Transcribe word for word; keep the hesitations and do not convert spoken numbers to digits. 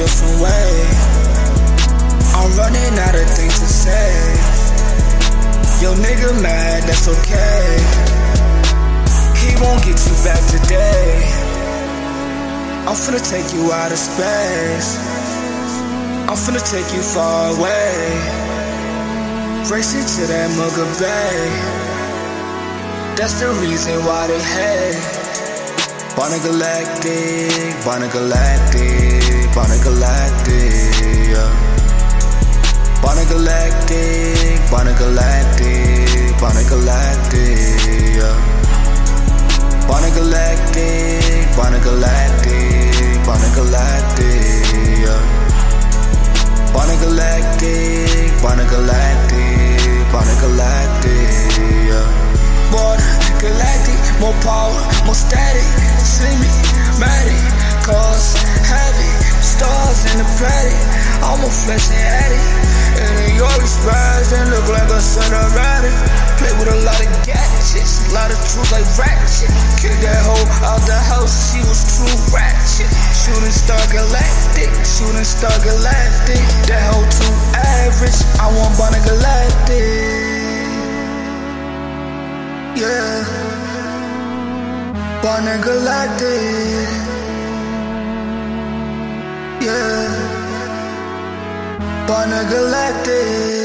different way. I'm running out of things to say. Yo nigga mad, that's okay. He won't get you back today. I'm finna take you out of space. I'm finna take you far away. Racing to that Mugger Bay. That's the reason why they hate. Bonnie Galactic, Bonnie Galactic, Bonnie Galactic, yeah. Bonnie Galactic, Bonnie Galactic, Bonnie Galactic, yeah. Bonnie Galactic, Bonnie Galactic, Bonnie Galactic, yeah. Bonnie Galactic, Bonnie Galactic, Bonnie Galactic, yeah. Bonnie Galactic, more power, more static. See me, matic, cause heavy, stars in the planet. I'm a flexing addict, and they always rise and look like a cinematic. Play with a lot of gadgets, a lot of truth like ratchet. Kick that hoe out the house, she was true ratchet. Shooting star galactic, shooting star galactic. That hoe too average, I want Bonnie Galactic. Yeah, Bonnie Galactic. Yeah, Bonnie Galactic.